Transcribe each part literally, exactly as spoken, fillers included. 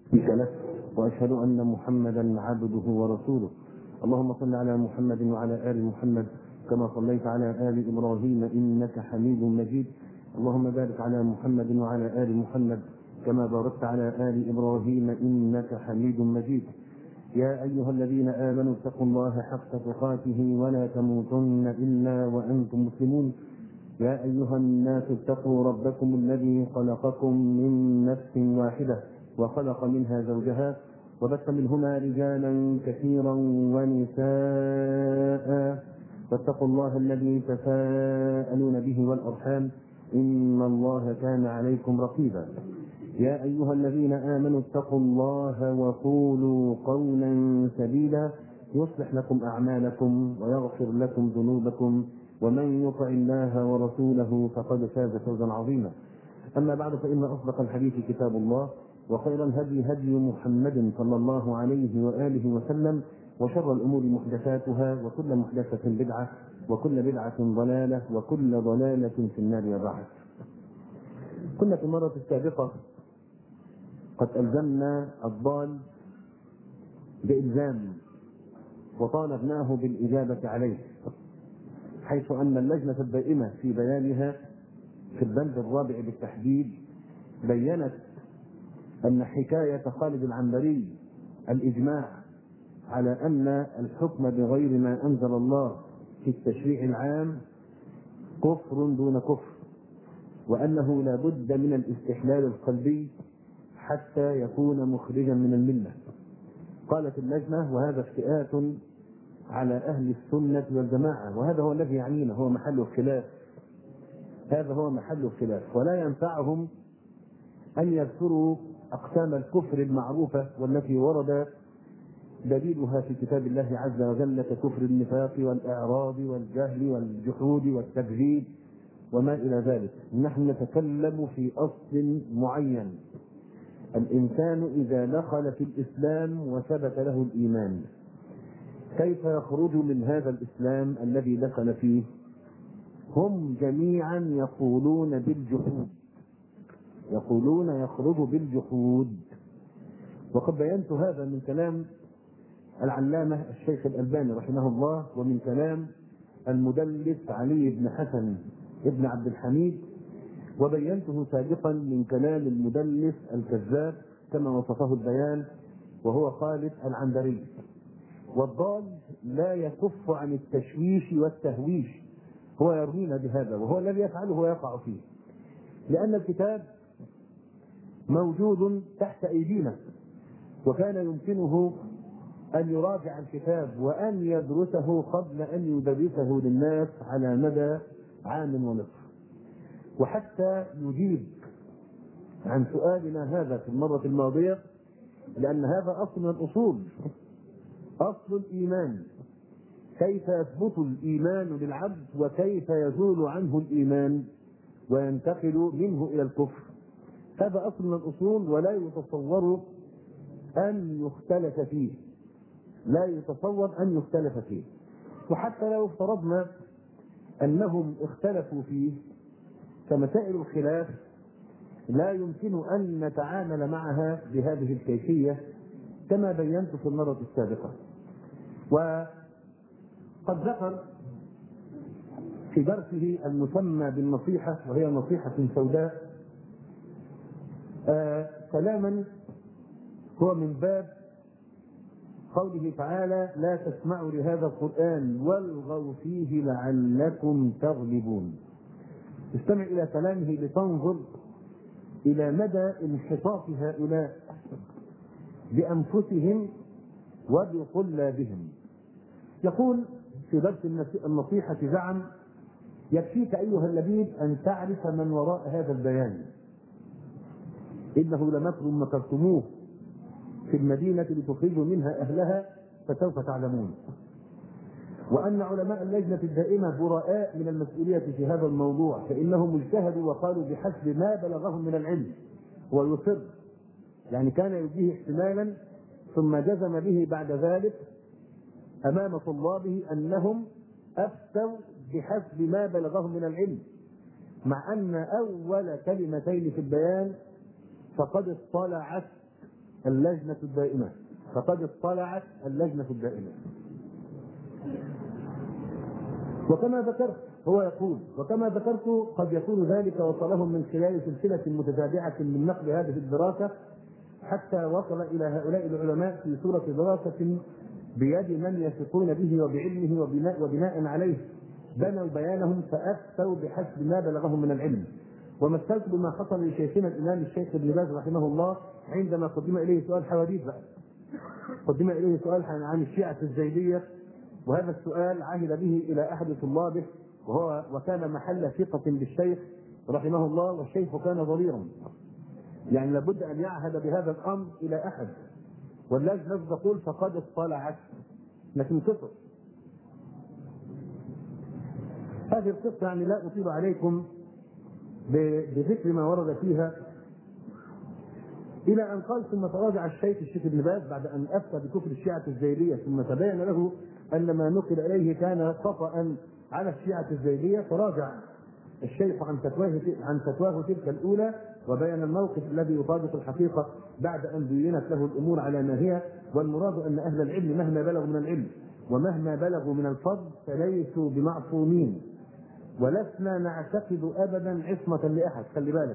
له وأشهد أن محمدا عبده ورسوله. اللهم صل على محمد وعلى آل محمد كما صليت على آل إبراهيم إنك حميد مجيد. اللهم بارك على محمد وعلى آل محمد كما باركت على آل إبراهيم إنك حميد مجيد. يا أيها الذين آمنوا اتقوا الله حق تقاته ولا تموتن إلا وأنتم مسلمون. يا أيها الناس اتقوا ربكم الذي خلقكم من نفس واحدة وخلق منها زوجها وبث منهما رجالا كثيرا ونساء، فاتقوا الله الذي تساءلون به والأرحام إن الله كان عليكم رقيبا. يا أيها الذين آمنوا اتقوا الله وقولوا قولا سديدا يصلح لكم أعمالكم ويغفر لكم ذنوبكم، ومن يطع الله ورسوله فقد فاز فوزا عظيما. أما بعد، فإن أصدق الحديث كتاب الله، وخير الهدي هدي محمد صلى الله عليه وآله وسلم، وشر الأمور محدثاتها، وكل محدثة بدعة، وكل بدعة ضلالة، وكل ضلالة في النار. وبعد، كنا في المرة السابقة قد ألزمنا الضال بإلزام وطالبناه بالإجابة عليه، حيث أن اللجنة الدائمة في بيانها في البند الرابع بالتحديد بيّنت أن حكاية خالد العنبري الإجماع على أن الحكم بغير ما أنزل الله في التشريع العام كفر دون كفر، وأنه لا بد من الاستحلال القلبي حتى يكون مخرجا من الملة. قالت اللجنة: وهذا افتئات على أهل السنة والجماعة، وهذا هو الذي يعنينا، هو محل الخلاف، هذا هو محل الخلاف، ولا ينفعهم أن يذكروا أقسام الكفر المعروفة والتي ورد دليلها في كتاب الله عز وجل ككفر النفاق والإعراض والجهل والجحود والتكذيب وما إلى ذلك. نحن نتكلم في أصل معين: الإنسان إذا دخل في الإسلام وثبت له الإيمان كيف يخرج من هذا الإسلام الذي دخل فيه؟ هم جميعا يقولون بالجحود، يقولون يخرج بالجحود. وقد بينت هذا من كلام العلامة الشيخ الألباني رحمه الله، ومن كلام المدلس علي بن حسن ابن عبد الحميد، وبينته سابقا من كلام المدلس الكذاب كما وصفه البيان وهو خالد العنبري. والضال لا يكف عن التشويش والتهويش، هو يرمينا بهذا، وهو الذي يفعله ويقع فيه، لأن الكتاب موجود تحت أيدينا، وكان يمكنه أن يراجع الكتاب وأن يدرسه قبل أن يدرسه للناس على مدى عام ونصف. وحتى يجيب عن سؤالنا هذا في المرة الماضية، لأن هذا أصل من الأصول، أصل الإيمان، كيف يثبت الإيمان للعبد وكيف يزول عنه الإيمان وينتقل منه إلى الكفر. هذا أصل من الأصول ولا يتصور أن يختلف فيه، لا يتصور أن يختلف فيه. وحتى لو افترضنا أنهم اختلفوا فيه، فمسائل الخلاف لا يمكن أن نتعامل معها بهذه الكيفية كما بينت في المرة السابقة. وقد ذكر في درسه المسمى بالنصيحة، وهي نصيحة سوداء، آه كلاما هو من باب قوله تعالى: لا تسمعوا لهذا القرآن والغوا فيه لعلكم تغلبون. استمع إلى كلامه لتنظر إلى مدى انحطاط هؤلاء بأنفسهم وبطلابهم. يقول في درس النصيحة: زعم: يكفيك أيها اللبيب أن تعرف من وراء هذا البيان، إنه لمكر مكرتموه في المدينة لتخرجوا منها أهلها فسوف تعلمون. وأن علماء اللجنة الدائمة براء من المسؤولية في هذا الموضوع، فإنهم اجتهدوا وقالوا بحسب ما بلغهم من العلم. ويصر، يعني كان يجيه احتمالا ثم جزم به بعد ذلك أمام طلابه أنهم أفتوا بحسب ما بلغهم من العلم، مع أن أول كلمتين في البيان فقد اطلعت اللجنة الدائمة، فقد اطلعت اللجنة الدائمة. وكما ذكرت هو يقول وكما ذكرت قد يكون ذلك وصلهم من خلال سلسلة متتابعة من نقل هذه الدراسة حتى وصل إلى هؤلاء العلماء في صورة دراسة بيد من يثقون به وبعلمه وبناء, وبناء عليه بنوا بيانهم فأفتوا بحسب ما بلغهم من العلم. ومثلت بما حصل لشيخنا الإمام الشيخ ابن باز رحمه الله عندما قدم إليه سؤال حواديث بقى قدم إليه سؤال عن الشيعة الزيدية، وهذا السؤال عهد به إلى أحد طلابه وهو وكان محل ثقة بالشيخ رحمه الله، والشيخ كان ضريرا، يعني لابد أن يعهد بهذا الأمر إلى أحد، واللجنة تقول فقد اطلعت، لكن قصر هذه القصة يعني لا أطيل عليكم بذكر ما ورد فيها، إلى أن قال ثم تراجع الشيخ الشيخ ابن باز بعد أن أفتى بكفر الشيعة الزيدية ثم تبين له أن ما نقل إليه كان خطأ على الشيعة الزيدية، فراجع الشيخ عن فتواه عن فتواه تلك الأولى وبين الموقف الذي يطابق الحقيقة بعد أن بينت له الأمور على ما هي. والمراد أن أهل العلم مهما بلغوا من العلم ومهما بلغوا من الفضل فليسوا بمعصومين، ولسنا نعتقد أبدا عصمة لأحد. خلي بالك،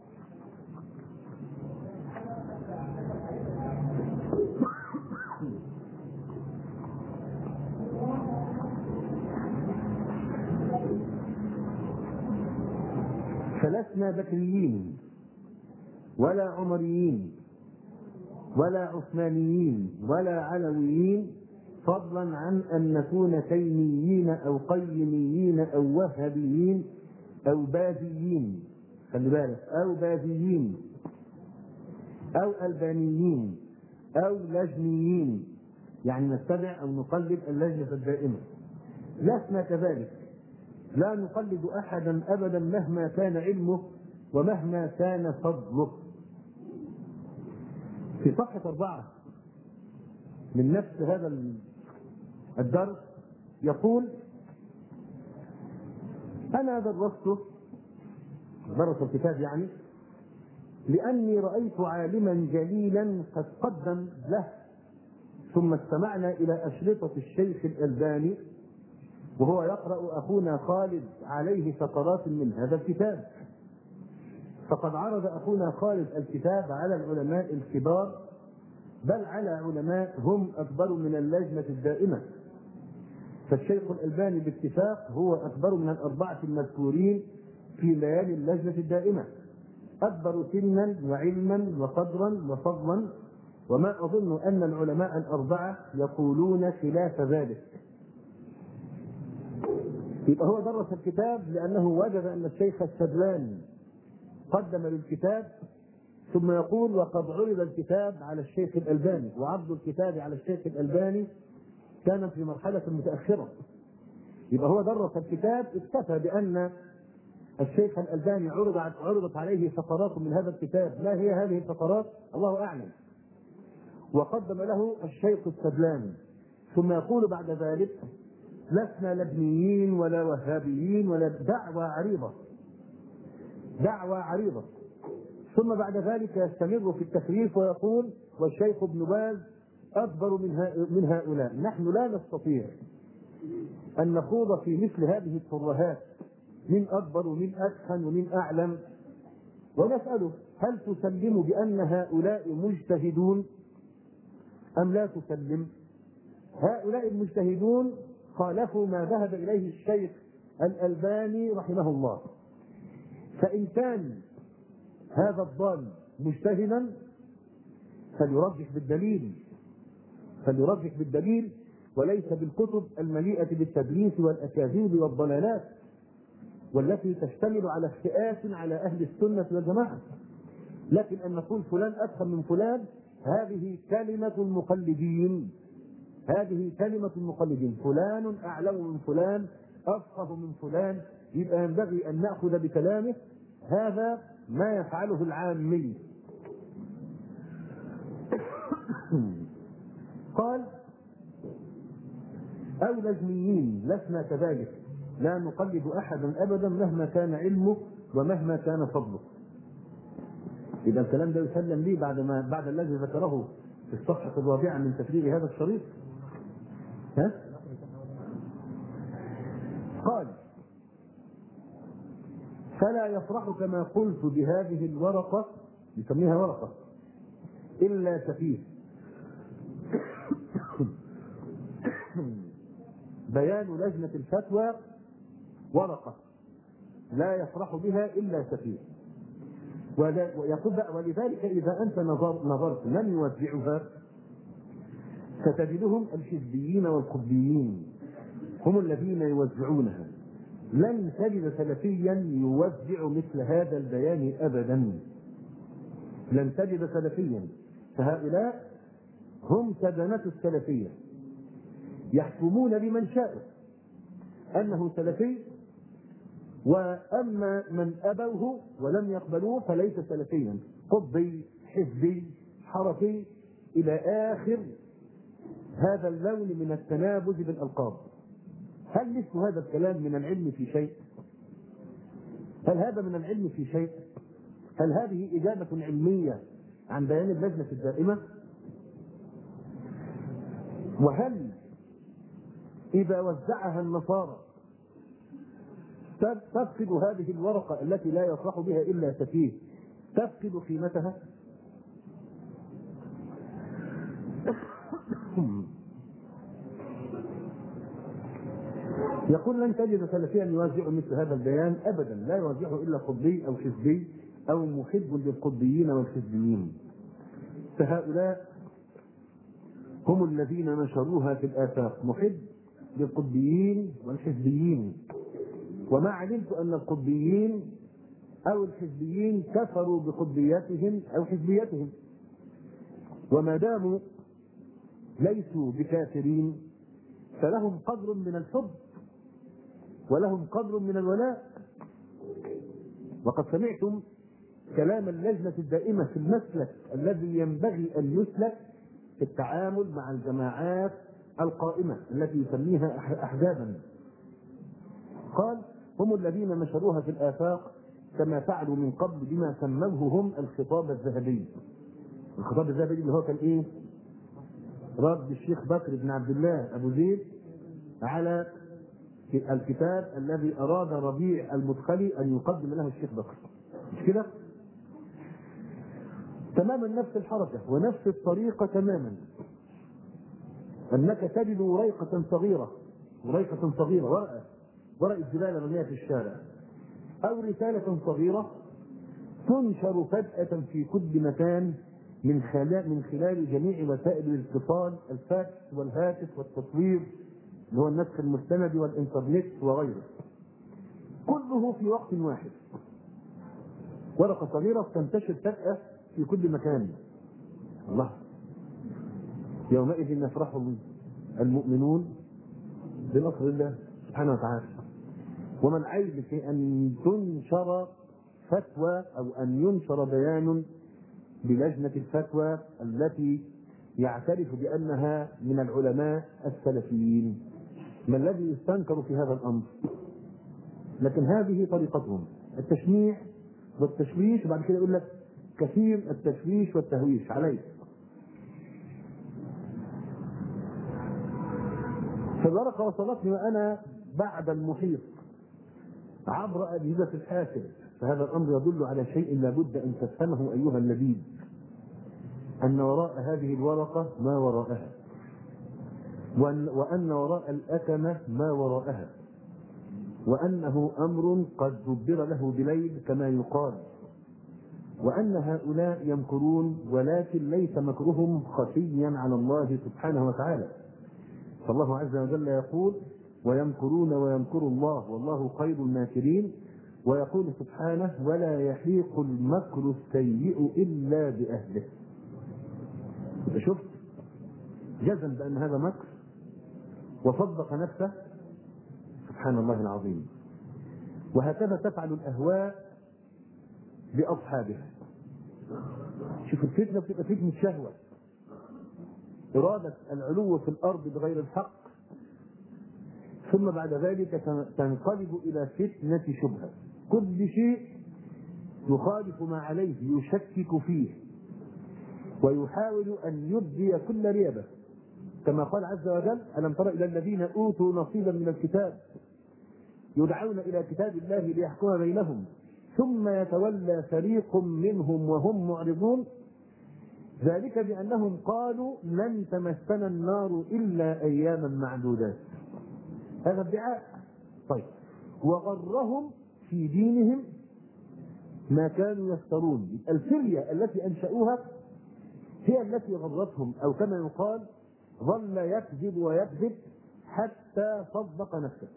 فلسنا بكريين ولا عمريين ولا عثمانيين ولا علويين، فضلا عن أن نكون تيميين أو قيميين أو وهابيين أو باذيين، خلي بالك، أو باذيين أو ألبانيين أو لجنيين، يعني نتبع أو نقلد اللجنة الدائمة. لسنا كذلك، لا نقلد أحدا أبدا مهما كان علمه ومهما كان فضله. في صفحة أربعة من نفس هذا الدرس يقول: أنا درسته درس الكتاب يعني لأني رأيت عالما جليلا قد قدم له، ثم استمعنا إلى أشرطة الشيخ الألباني وهو يقرأ أخونا خالد عليه فقرات من هذا الكتاب، فقد عرض أخونا خالد الكتاب على العلماء الكبار، بل على علماء هم أكبر من اللجنة الدائمة، فالشيخ الألباني باتفاق هو أكبر من الأربعة المذكورين في ليالي اللجنة الدائمة، أكبر سنا وعلما وقدرا وفضلا، وما أظن أن العلماء الأربعة يقولون خلاف ذلك. يبقى هو درس الكتاب لأنه وجد أن الشيخ السدلاني قدم للكتاب، ثم يقول: وقد عرض الكتاب على الشيخ الألباني، وعرض الكتاب على الشيخ الألباني كان في مرحلة متأخرة. يبقى هو درس الكتاب اكتفى بأن الشيخ الألباني عرض عرضت عليه فقرات من هذا الكتاب، ما هي هذه الفقرات الله أعلم، وقدم له الشيخ السدلاني، ثم يقول بعد ذلك: لسنا لبنيين ولا وهابيين ولا دعوة عريضة دعوة عريضة ثم بعد ذلك يستمر في التخريف ويقول: والشيخ ابن باز أكبر من هؤلاء. نحن لا نستطيع أن نخوض في مثل هذه الترهات، من أكبر ومن أدخن ومن أعلم، ونسأله: هل تسلم بأن هؤلاء مجتهدون أم لا تسلم؟ هؤلاء المجتهدون خالفوا ما ذهب إليه الشيخ الألباني رحمه الله، فإن كان هذا الضال مجتهدا فليرجح بالدليل فليرجح بالدليل وليس بالكتب المليئة بالتدليس والأكاذيب والضلالات، والتي تشتمل على اختئاس على أهل السنة والجماعة. لكن أن نقول فلان أدخل من فلان، هذه كلمة المقلدين هذه كلمة المقلدين فلان أعلم من فلان، أفقه من فلان، يبقى ينبغي أن نأخذ بكلامه. هذا ما يفعله العامي. قال: أو لجنيين، لسنا كذلك، لا نقلد أحدا أبدا مهما كان علمه ومهما كان فضله. يبقى الكلام ده يسلم لي بعد ما بعد الذي ذكره في الصفحة الرابعة من تفريغ هذا الشريط. ها؟ قال: فلا يفرح كما قلت بهذه الورقة، نسميها ورقة، إلا سفيه. بيان لجنة الفتوى ورقة لا يفرح بها إلا سفيه. ويقول ولذلك إذا أنت نظر نظرت من يوزعها ستجدهم الحزبيين والقطبيين هم الذين يوزعونها. لن تجد سلفيا يوزع مثل هذا البيان أبدا، لن تجد سلفيا. فهؤلاء هم سدنة السلفية، يحكمون لمن شاء أنه سلفي، وأما من أبوه ولم يقبلوه فليس سلفيا، قطبي، حزبي، حركي، إلى آخر هذا اللون من التنابز بالألقاب. هل مثل هذا الكلام من العلم في شيء؟ هل هذا من العلم في شيء؟ هل هذه إجابة علمية عن بيان اللجنة الدائمة؟ وهل إذا وزعها النصارى تفقد هذه الورقة التي لا يفرح بها إلا سفيه، تفقد قيمتها؟ يقول لن تجد سلفيا يوزع مثل هذا البيان أبدا، لا يوزعه إلا قطبي أو حزبي أو محب للقطبيين والحزبيين. فهؤلاء هم الذين نشروها في الآفاق، محب للقطبيين والحزبيين. وما علمت أن القطبيين أو الحزبيين كفروا بقطبياتهم أو حزبيتهم، وما داموا ليسوا بكافرين فلهم قدر من الحب ولهم قدر من الولاء. وقد سمعتم كلام اللجنة الدائمة في المسلك الذي ينبغي أن يسلك في التعامل مع الجماعات القائمة التي يسميها أحزابا. قال: هم الذين نشروها في الآفاق كما فعلوا من قبل بما سموه هم الخطاب الذهبي. الخطاب الذهبي اللي هو كان ايه؟ رد الشيخ بكر بن عبد الله أبو زيد على الكتاب الذي أراد ربيع المدخلي أن يقدم له الشيخ بكر، مش كده؟ تماما نفس الحركة ونفس الطريقة تماما، أنك تجد وريقة صغيرة وريقة صغيرة ورقة ورقة زبالة مرمية في الشارع أو رسالة صغيرة تنشر فجأة في كل مكان من خلال من خلال جميع وسائل الاتصال، الفاكس والهاتف والتصوير اللي هو النسخ المستند والإنترنت وغيره، كله في وقت واحد. ورقة صغيرة تنتشر فجأة في كل مكان. الله، يومئذ يفرح المؤمنون بنصر الله سبحانه وتعالى. ومن عيب في أن تنشر فتوى أو أن ينشر بيان بلجنة الفتوى التي يعترف بأنها من العلماء السلفيين؟ ما الذي يستنكر في هذا الأمر؟ لكن هذه طريقتهم، التشنيع والتشويش، وبعد كده يقول لك كثير التشويش والتهويش عليه. فالورقة وصلتني وأنا بعد المحيط عبر أجهزة الحاسب، فهذا الأمر يدل على شيء لابد أن تفهمه أيها اللبيب، أن وراء هذه الورقة ما وراءها، وأن وراء الأكمة ما وراءها، وأنه أمر قد دبر له بليل كما يقال، وأن هؤلاء يمكرون ولكن ليس مكرهم خفيا على الله سبحانه وتعالى. فالله عز وجل يقول: ويمكرون ويمكر الله والله خير الماكرين. ويقول سبحانه: ولا يحيق المكر السيء إلا بأهله. شفت؟ جزم بأن هذا مكر وصدق نفسه، سبحان الله العظيم. وهكذا تفعل الأهواء بأصحابها. شوف الفتنة بتبقى فتنة شهوة، إرادة العلو في الأرض بغير الحق، ثم بعد ذلك تنقلب إلى فتنة شبهة. كل شيء يخالف ما عليه يشكك فيه ويحاول أن يبدي كل ريبة، كما قال عز وجل: ألم تر إلى الذين أوتوا نصيبا من الكتاب يدعون إلى كتاب الله ليحكم بينهم ثم يتولى فريق منهم وهم معرضون ذلك بأنهم قالوا لن تمسنا النار إلا أياما معدودات. هذا ادعاء. طيب، وغرهم في دينهم ما كانوا يفترون. الفرية التي أنشأوها هي التي غرتهم، أو كما يقال ظل يكذب ويكذب حتى صدق نفسه.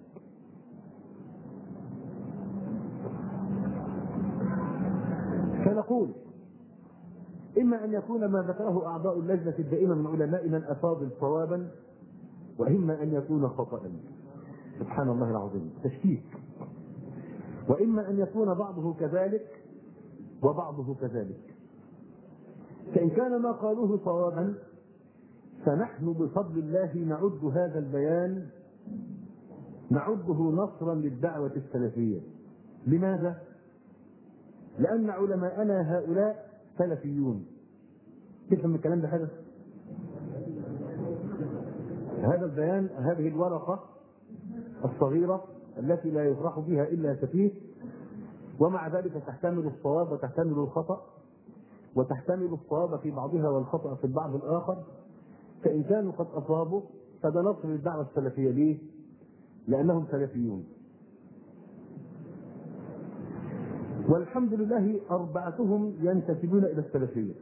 فنقول إما أن يكون ما ذكره أعضاء اللجنة الدائمة من علمائنا الأفاضل صوابا، وإما أن يكون خطأ. سبحان الله العظيم، تشكيك. وإما أن يكون بعضه كذلك وبعضه كذلك. فإن كان ما قالوه صوابا فنحن بفضل الله نعد هذا البيان نعده نصرا للدعوة السلفية. لماذا؟ لأن علماءنا هؤلاء سلفيون. تفهم الكلام ده؟ هذا هذا البيان، هذه الورقة الصغيرة التي لا يفرح بها إلا سفيه، ومع ذلك تحتمل الصواب وتحتمل الخطأ، وتحتمل الصواب في بعضها والخطأ في البعض الآخر. فإن كانوا قد أصابوا فده نصر للدعوة السلفية. ليه؟ لأنهم سلفيون. والحمد لله أربعتهم ينتسبون إلى السلفية،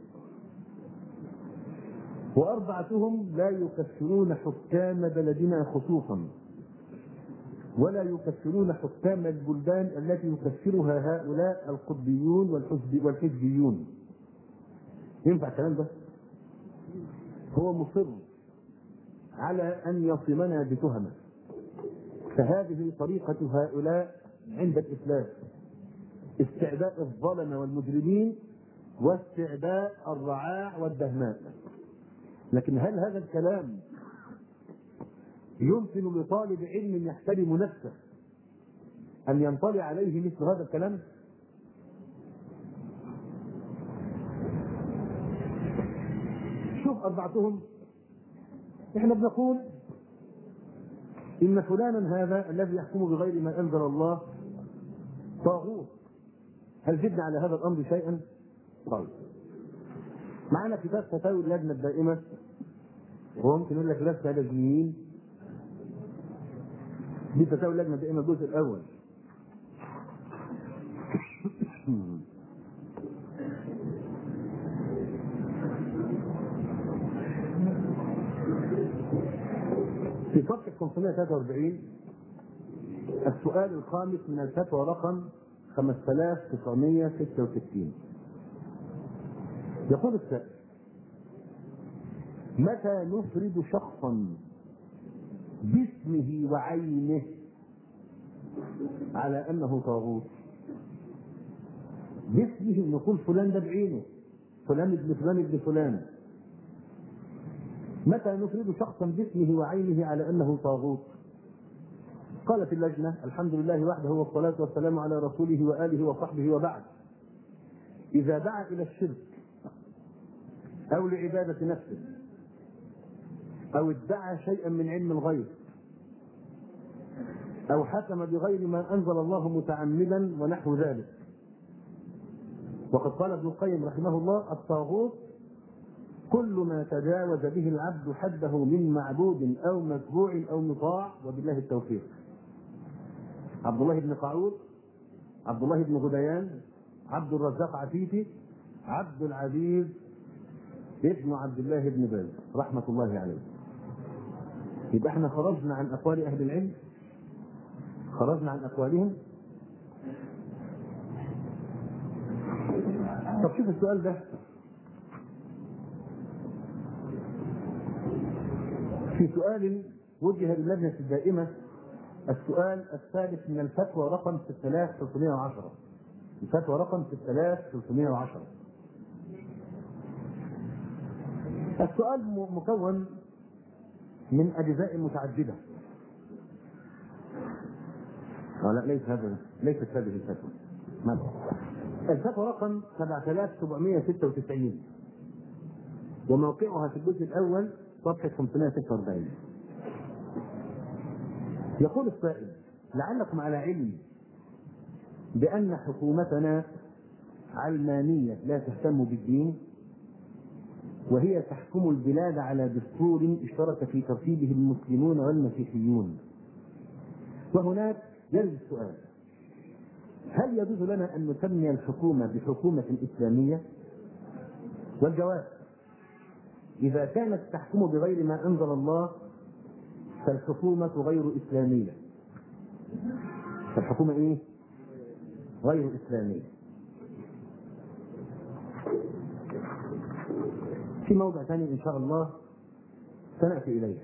وأربعتهم لا يكفرون حكام بلدنا خصوصا، ولا يكفرون حكام البلدان التي يكفرها هؤلاء القطبيون والحزب والحزبيون. ينفع الكلام ده؟ هو مصر على أن يصمنا بتهمة. فهذه طريقة هؤلاء عند الإسلام: استعداء الظلمة والمجرمين واستعداء الرعاع والدهماء. لكن هل هذا الكلام يمكن لطالب علم يحترم نفسه أن ينطلع عليه مثل هذا الكلام؟ شوف أربعتهم. إحنا بنقول إن فلانا هذا الذي يحكم بغير ما أنزل الله طاغوت. هل زدنا على هذا الأمر شيئا؟ طيب، معنا كتاب فتاوي اللجنة الدائمة، وهو ممكن يقول لك لست لجنيين. دي فتاوي اللجنة الدائمة الجزء الأول. في صفحة خمسمائة وثلاثة وأربعين السؤال الخامس من الفتوى رقم خمسة آلاف وتسعمائة وستة وستين، يقول السائل: متى نفرد شخصا باسمه وعينه على أنه طاغوت؟ باسمه نقول فلان ده بعينه، فلان ابن فلان ابن فلان. متى نفرد شخصا باسمه وعينه على أنه طاغوت؟ قالت اللجنة: الحمد لله وحده والصلاة والسلام على رسوله وآله وصحبه وبعد. إذا دعا إلى الشرك أو لعبادة نفسه أو ادعى شيئا من علم الغيب أو حكم بغير ما أنزل الله متعمدا ونحو ذلك. وقد قال ابن القيم رحمه الله: الطاغوت كل ما تجاوز به العبد حده من معبود أو متبوع أو مطاع، وبالله التوفيق. عبد الله بن قعود، عبد الله بن غديان، عبد الرزاق عفيفي، عبد العزيز ابن عبد الله بن باز رحمة الله عليه. يبقى احنا خرجنا عن أقوال أهل العلم، خرجنا عن أقوالهم. طب شوف السؤال ده في سؤال وجه للجنة الدائمة، السؤال الثالث من الفتوى رقم ستة آلاف وثلاثمائة وعشرة. الفتوى رقم ستة آلاف وثلاثمائة وعشرة. السؤال مكون من أجزاء متعددة. لا ليس هذا، ليست هذه الفتوى. الفتوى رقم سبعة آلاف وسبعمائة وستة وتسعين وموقعها في الجزء الأول صفحة خمسمائة وستة وأربعين. يقول السائل: لعلكم على علم بأن حكومتنا علمانية لا تهتم بالدين، وهي تحكم البلاد على دستور اشترك في ترتيبه المسلمون والمسيحيون. وهناك يرد السؤال: هل يجوز لنا أن نسمي الحكومة بحكومة إسلامية؟ والجواب: إذا كانت تحكم بغير ما أنزل الله فالحكومة غير إسلامية. فالحكومة إيه؟ غير إسلامية. في موضع ثاني إن شاء الله سنأتي إليه.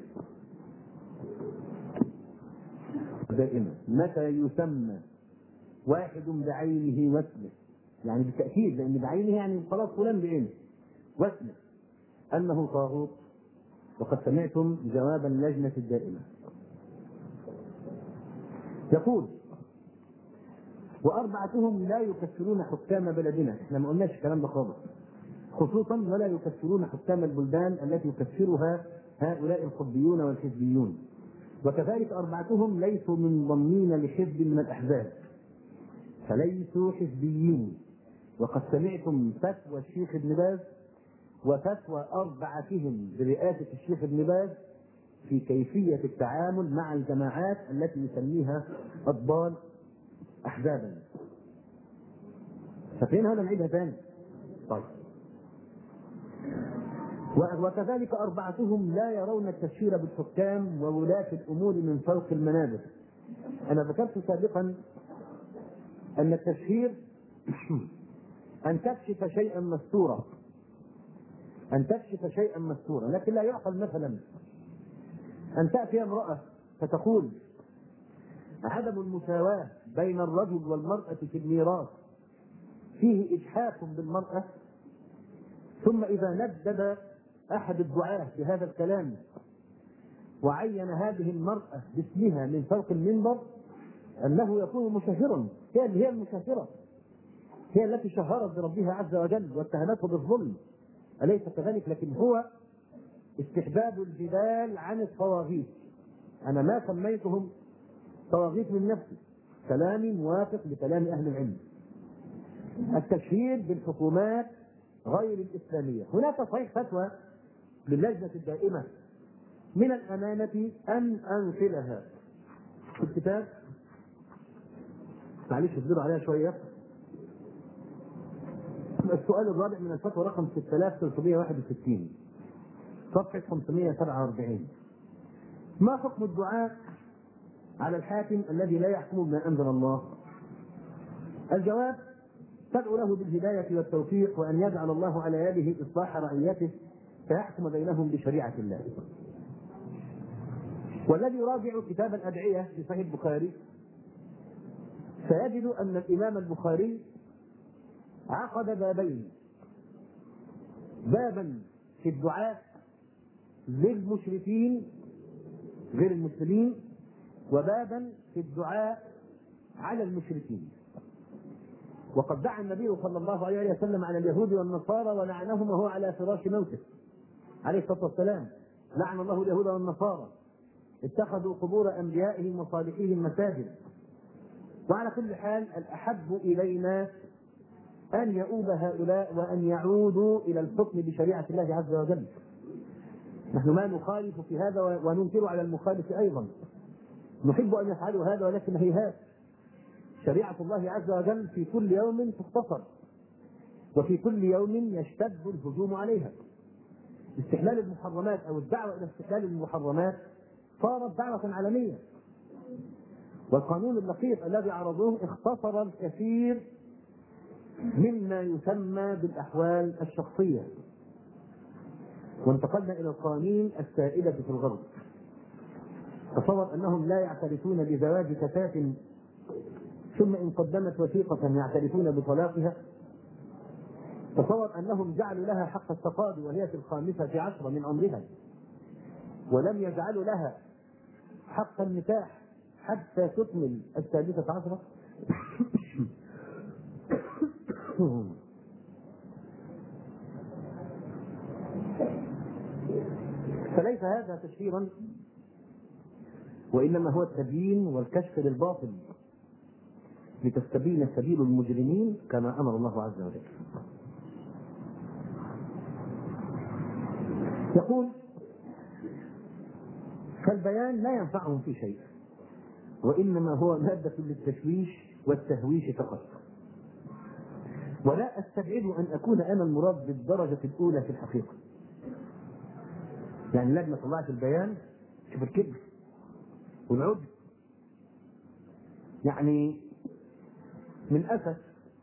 دائما متى يسمى واحد بعينه واسمه، يعني بالتأكيد، لأن بعينه يعني خلاص فلان بعينه، واسمه أنه طاغوت؟ وقد سمعتم جواب اللجنة الدائمة. يقول: وأربعتهم لا يكفرون حكام بلدنا. احنا ما قلناش الكلام ده خالص، خصوصا ولا يكفرون حكام البلدان التي يكفرها هؤلاء القطبيون والحزبيون. وكذلك أربعتهم ليسوا منضمين لحزب من الأحزاب، فليسوا حزبيين. وقد سمعتم فتوى الشيخ ابن باز وفتوى أربعتهم برئاسة الشيخ ابن باز في كيفية التعامل مع الجماعات التي يسميها الضال أحزابا. ففين هذا؟ نعيدها ثاني. طيب. وكذلك أربعتهم لا يرون التشهير بالحكام وولاة الأمور من فوق المنابر. أنا ذكرت سابقا أن التشهير أن تكشف شيئا مستورا، أن تكشف شيئا مستورا، لكن لا يعقل مثلا أن تأتي امرأة فتقول عدم المساواة بين الرجل والمرأة في الميراث فيه إجحاف بالمرأة، ثم إذا ندد أحد الدعاة بهذا الكلام وعين هذه المرأة باسمها من فوق المنبر أنه يكون مشهرا. هي هي المشهرة، هي التي شهرت بربها عز وجل واتهمته بالظلم، أليس كذلك؟ لكن هو استحباب الجدال عن الطواغيت. أنا ما سميتهم طواغيت من نفسي، كلامي موافق لكلام أهل العلم. التشهير بالحكومات غير الإسلامية. هناك صحيح فتوى للجنة الدائمة من الأمانة أن أنقلها في الكتاب، معلش اصبروا عليها شوية. السؤال الرابع من الفتوى رقم ستة آلاف وثلاثمائة وواحد وستين صفحة خمسمائة وسبعة وأربعين: ما حكم الدعاء على الحاكم الذي لا يحكم بما أنزل الله؟ الجواب: تدعو له بالهداية والتوفيق، وأن يجعل الله على يده إصلاح رعيته فيحكم بينهم بشريعة الله. والذي يراجع كتاب الأدعية في صحيح البخاري سيجد أن الإمام البخاري عقد بابين: بابا في الدعاء للمشركين غير المسلمين، وبابا في الدعاء على المشركين. وقد دعا النبي صلى الله عليه وسلم على اليهود والنصارى ولعنهم وهو على فراش موته عليه الصلاة والسلام: لعن الله اليهود والنصارى اتخذوا قبور أنبيائهم وصالحيهم مساجد. وعلى كل حال الأحب إلينا أن يؤوب هؤلاء وأن يعودوا إلى الحكم بشريعة الله عز وجل. نحن ما نخالف في هذا وننكر على المخالف أيضا، نحب أن يفعلوا هذا، ولكن هيهات. شريعة الله عز وجل في كل يوم تختصر، وفي كل يوم يشتد الهجوم عليها. استحلال المحرمات أو الدعوة إلى استحلال المحرمات صارت دعوة عالمية، والقانون اللطيف الذي عرضوه اختصر الكثير مما يسمى بالأحوال الشخصية، وانتقلنا إلى القوانين السائدة في الغرب. تصور أنهم لا يعترفون بزواج فتاة ثم إن قدمت وثيقة يعترفون بطلاقها. تصور أنهم جعلوا لها حق التقاضي وهي في الخامسة عشرة من عمرها، ولم يجعلوا لها حق النكاح حتى تكمل السادسة عشرة. فليس هذا تشهيرا، وإنما هو التبيين والكشف للباطل لتستبين سبيل المجرمين كما أمر الله عز وجل. يقول: فالبيان لا ينفعهم في شيء، وإنما هو مادة للتشويش والتهويش فقط، ولا أستبعد أن أكون أنا المراد بالدرجة الأولى في الحقيقة. يعني لجنة طلعت البيان، شوف الكبر والعجب. يعني من أسف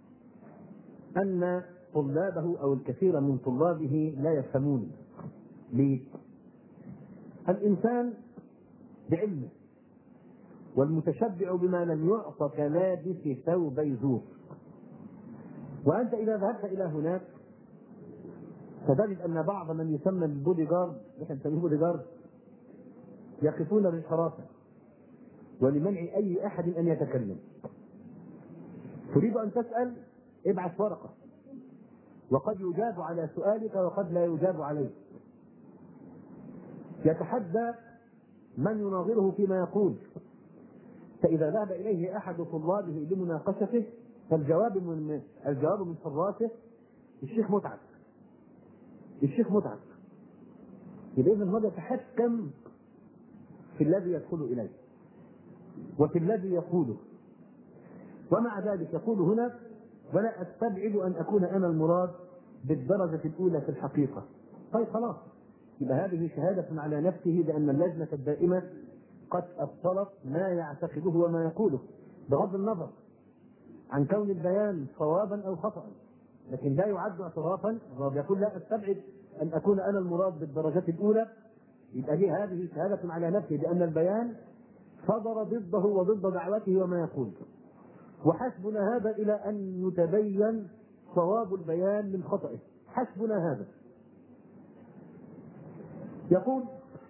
أن طلابه أو الكثير من طلابه لا يفهمون. ليه؟ الإنسان بعلمه، والمتشبع بما لم يعط كلابس ثوبي زور. وأنت إذا ذهبت إلى هناك فتجد أن بعض من يسمى البودي جارد، نحن نسميه بودي جارد، يقفون للحراسة ولمنع أي أحد أن يتكلم. تريد أن تسأل، ابعث ورقة، وقد يجاب على سؤالك وقد لا يجاب عليه. يتحدى من يناظره فيما يقول، فإذا ذهب إليه أحد طلابه لمناقشته فالجواب من الجواب من حراسه: الشيخ متعب، الشيخ متعب. يبقى إذن هذا يتحكم في الذي يدخل إليه وفي الذي يقوله. ومع ذلك يقول هنا: ولا أستبعد أن أكون أنا المراد بالدرجة الأولى في الحقيقة. طيب خلاص، يبقى هذه شهادة على نفسه بأن اللجنة الدائمة قد أبطلت ما يعتقده وما يقوله، بغض النظر عن كون البيان صوابا أو خطأ، لكن لا يعد اعترافا. يقول: لا أستبعد أن أكون أنا المراد بالدرجة الأولى. يبقى دي هذه شهادة على نفسه بأن البيان صدر ضده وضد دعوته وما يقول. وحسبنا هذا إلى أن يتبين صواب البيان من خطئه، حسبنا هذا. يقول: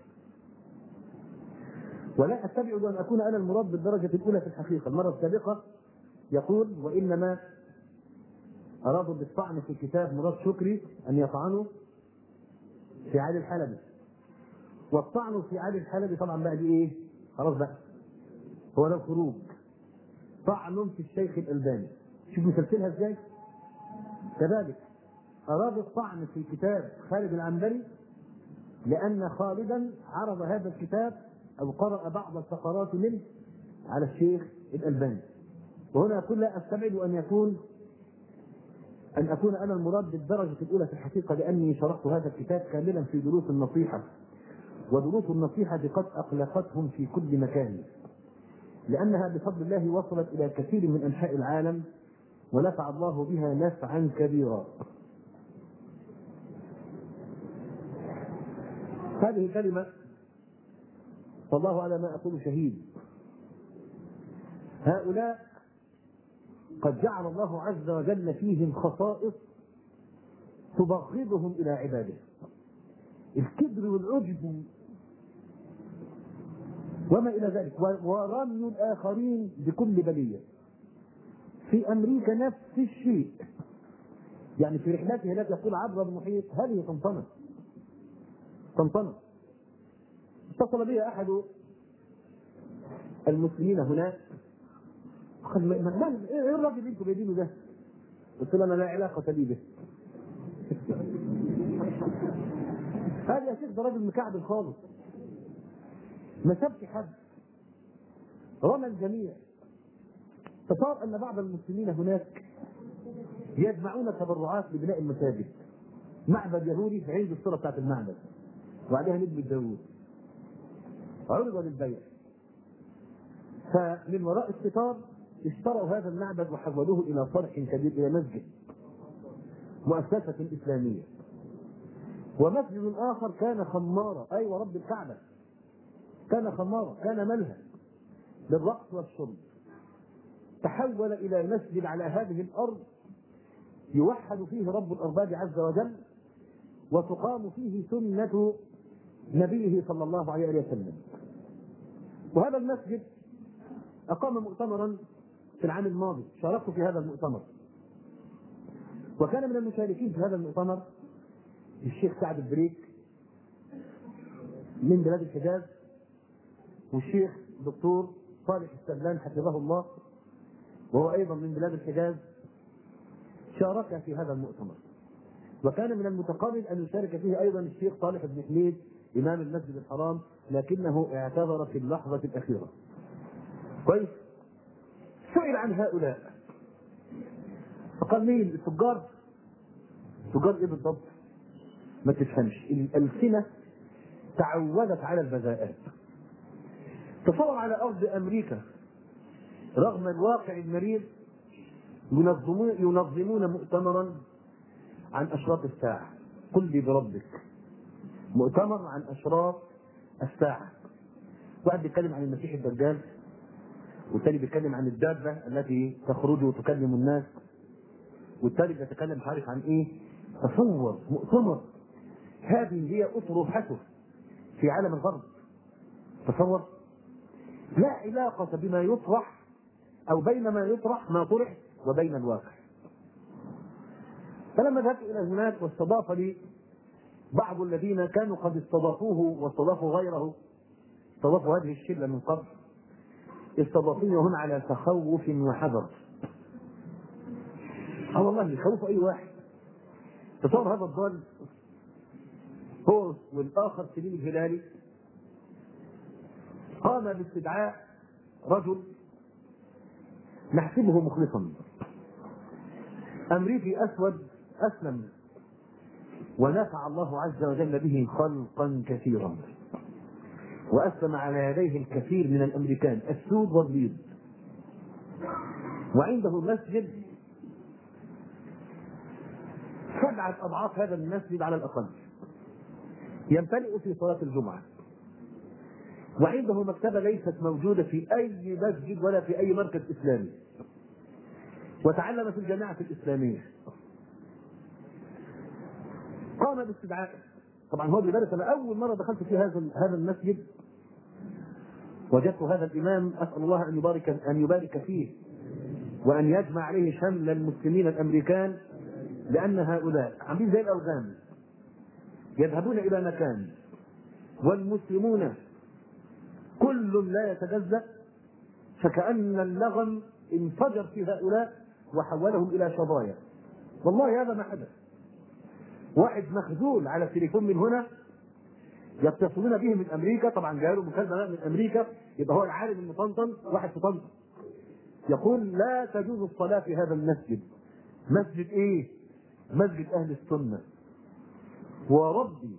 ولا أستبعد أن أكون أنا المراد بالدرجة الأولى في الحقيقة. المرة السابقة يقول: وإنما أرادوا بالطعن في كتاب مراد شكري أن يطعنوا في علي الحلبي، والطعن في علي الحلبي طبعا بقى دي إيه؟ خلاص بقى هو ده الخروج، طعن في الشيخ الألباني. شوف مسلسلها ازاي. كذلك أراد الطعن في كتاب خالد العنبري لأن خالدا عرض هذا الكتاب أو قرأ بعض الفقرات منه على الشيخ الألباني. وهنا يقول: لا أستبعد أن يكون أن أكون أنا المراد بالدرجة الأولى في الحقيقة، لأني شرحت هذا الكتاب كاملا في دروس النصيحة، ودروس النصيحة قد أقلقتهم في كل مكان، لأنها بفضل الله وصلت إلى كثير من أنحاء العالم ونفع الله بها نفعا كبيرا. هذه كلمة والله على ما أقول شهيد. هؤلاء قد جعل الله عز وجل فيهم خصائص تبغضهم إلى عباده: الكبر والعجب وما إلى ذلك، ورمي الآخرين بكل بلية. في أمريكا نفس الشيء. يعني في رحلته هناك يقول عبر المحيط: هذه طنطنة طنطنة. اتصل بي أحد المسلمين هناك قال: ايه الراجل اللي انتوا جايبينه ده؟ قلت له: انا لا علاقة لي به. هذا يا شيخ ده راجل مكعب خالص، ما سابش حد، رمى الجميع. فصار ان بعض المسلمين هناك يجمعون تبرعات لبناء المساجد. معبد يهودي عنده الصورة بتاعت المعبد وعليها نجم داوود، عرض للبيع. فمن وراء الستار اشتروا هذا المعبد وحولوه الى صرح كبير، الى مسجد، مؤسسة اسلامية. ومسجد اخر كان خمارة، اي أيوة ورب الكعبة، كان خمارة، كان ملهى للرقص والشرب، تحول الى مسجد على هذه الارض يوحد فيه رب الارباب عز وجل، وتقام فيه سنة نبيه صلى الله عليه وسلم. وهذا المسجد أقام مؤتمرا في العام الماضي، شاركت في هذا المؤتمر. وكان من المشاركين في هذا المؤتمر الشيخ سعد البريك من بلاد الحجاز، والشيخ دكتور صالح السبلان حفظه الله وهو أيضا من بلاد الحجاز، شارك في هذا المؤتمر. وكان من المتقابل أن يشارك فيه أيضا الشيخ صالح بن حميد إمام المسجد الحرام، لكنه اعتذر في اللحظة الأخيرة. كويس؟ سئل عن هؤلاء فقال مين؟ التجار؟ تجار ايه بالضبط؟ ما تفهمش، الألسنة تعودت على البذاءات. تصور على أرض أمريكا رغم الواقع المرير ينظمون ينظمون مؤتمرا عن أشراط الساعة. قل لي بربك، مؤتمر عن أشراط الساعة، واحد بيتكلم عن المسيح الدجال، والثاني بيتكلم عن الدابة التي تخرج وتكلم الناس، والثالث بيتكلم مش عارف عن ايه. تصور مؤتمر هذه هي أطروحته في عالم الغرب. تصور، لا علاقة بما يطرح أو بين ما يطرح ما طرح وبين الواقع. فلما ذهبت إلى هناك واستضاف لي بعض الذين كانوا قد استضافوه واستضافوا غيره، استضافوا هذه الشلة من قبل، استضافوني وهم على تخوف وحذر. اه والله يخوفوا أي واحد. تصور هذا الضال هو والآخر سليم الهلالي قام باستدعاء رجل نحسبه مخلصا، أمريكي أسود أسلم ونفع الله عز وجل به خلقا كثيرا، وأسلم على يديه الكثير من الأمريكان السود والبيض، وعنده مسجد سبعة أضعاف هذا المسجد على الأقل يمتلئ في صلاة الجمعة، وعنده مكتبة ليست موجودة في أي مسجد ولا في أي مركز إسلامي، وتعلم في الجامعة الإسلامية. قام باستدعاء، طبعا هو بذلك أنا أول مرة دخلت في هذا هذا المسجد وجدت هذا الإمام، أسأل الله أن يبارك أن يبارك فيه وأن يجمع عليه شمل المسلمين الأمريكان، لأن هؤلاء عاملين زي الألغام يذهبون إلى مكان والمسلمون كل لا يتجزأ، فكأن اللغم انفجر في هؤلاء وحولهم إلى شظايا. والله هذا ما حدث. واحد مخزول على التليفون من هنا يتصلون به من أمريكا، طبعا جاله مكالمة من أمريكا، يبقى هو العالم المطنطن واحد في طنطا يقول لا تجوز الصلاة في هذا المسجد. مسجد إيه؟ مسجد أهل السنة. وربي